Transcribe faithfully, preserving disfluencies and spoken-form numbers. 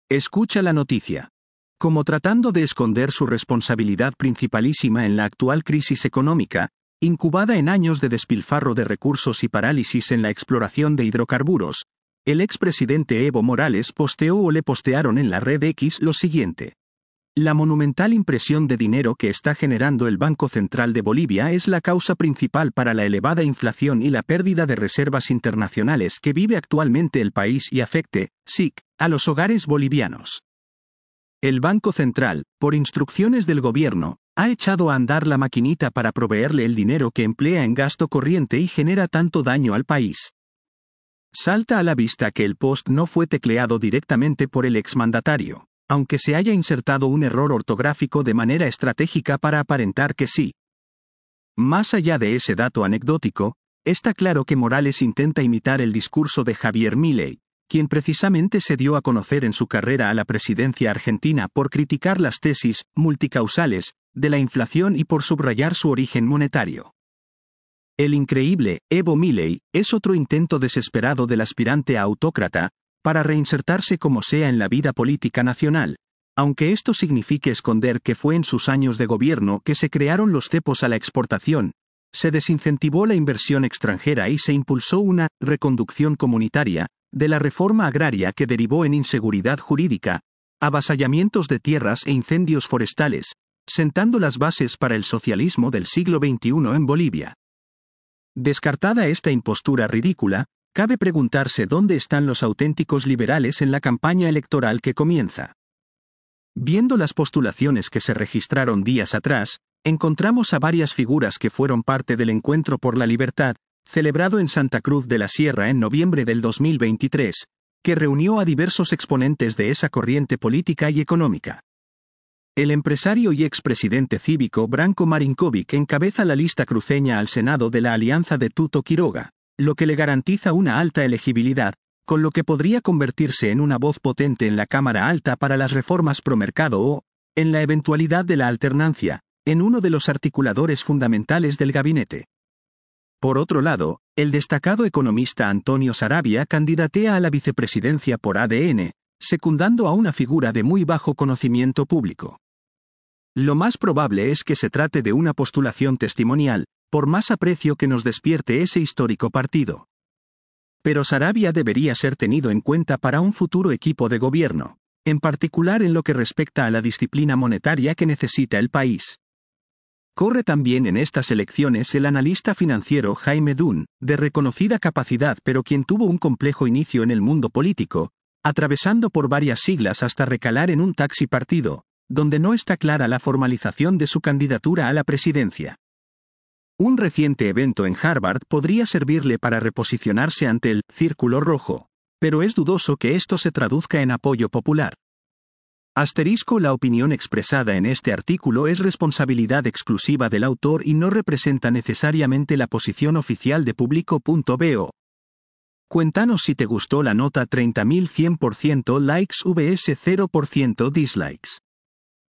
Escucha la noticia. Como tratando de esconder su responsabilidad principalísima en la actual crisis económica, incubada en años de despilfarro de recursos y parálisis en la exploración de hidrocarburos, el expresidente Evo Morales posteó o le postearon en la red X lo siguiente. La monumental impresión de dinero que está generando el Banco Central de Bolivia es la causa principal para la elevada inflación y la pérdida de reservas internacionales que vive actualmente el país y afecte, S I C, a los hogares bolivianos. El Banco Central, por instrucciones del gobierno, ha echado a andar la maquinita para proveerle el dinero que emplea en gasto corriente y genera tanto daño al país. Salta a la vista que el post no fue tecleado directamente por el exmandatario, aunque se haya insertado un error ortográfico de manera estratégica para aparentar que sí. Más allá de ese dato anecdótico, está claro que Morales intenta imitar el discurso de Javier Milei, quien precisamente se dio a conocer en su carrera a la presidencia argentina por criticar las tesis multicausales de la inflación y por subrayar su origen monetario. El increíble Evo Milei es otro intento desesperado del aspirante a autócrata para reinsertarse como sea en la vida política nacional, aunque esto signifique esconder que fue en sus años de gobierno que se crearon los cepos a la exportación, se desincentivó la inversión extranjera y se impulsó una reconducción comunitaria de la reforma agraria que derivó en inseguridad jurídica, avasallamientos de tierras e incendios forestales, sentando las bases para el socialismo del siglo veintiuno en Bolivia. Descartada esta impostura ridícula, cabe preguntarse dónde están los auténticos liberales en la campaña electoral que comienza. Viendo las postulaciones que se registraron días atrás, encontramos a varias figuras que fueron parte del Encuentro por la Libertad, celebrado en Santa Cruz de la Sierra en noviembre del dos mil veintitrés, que reunió a diversos exponentes de esa corriente política y económica. El empresario y expresidente cívico Branko Marinkovic encabeza la lista cruceña al Senado de la alianza de Tuto Quiroga, lo que le garantiza una alta elegibilidad, con lo que podría convertirse en una voz potente en la Cámara Alta para las reformas pro mercado o, en la eventualidad de la alternancia, en uno de los articuladores fundamentales del gabinete. Por otro lado, el destacado economista Antonio Saravia candidatea a la vicepresidencia por A D N, secundando a una figura de muy bajo conocimiento público. Lo más probable es que se trate de una postulación testimonial, por más aprecio que nos despierte ese histórico partido. Pero Saravia debería ser tenido en cuenta para un futuro equipo de gobierno, en particular en lo que respecta a la disciplina monetaria que necesita el país. Corre también en estas elecciones el analista financiero Jaime Dunn, de reconocida capacidad pero quien tuvo un complejo inicio en el mundo político, atravesando por varias siglas hasta recalar en un taxi partido, donde no está clara la formalización de su candidatura a la presidencia. Un reciente evento en Harvard podría servirle para reposicionarse ante el círculo rojo, pero es dudoso que esto se traduzca en apoyo popular. Asterisco La opinión expresada en este artículo es responsabilidad exclusiva del autor y no representa necesariamente la posición oficial de Público punto bo. Cuéntanos si te gustó la nota treinta mil cien por ciento likes vs cero por ciento dislikes.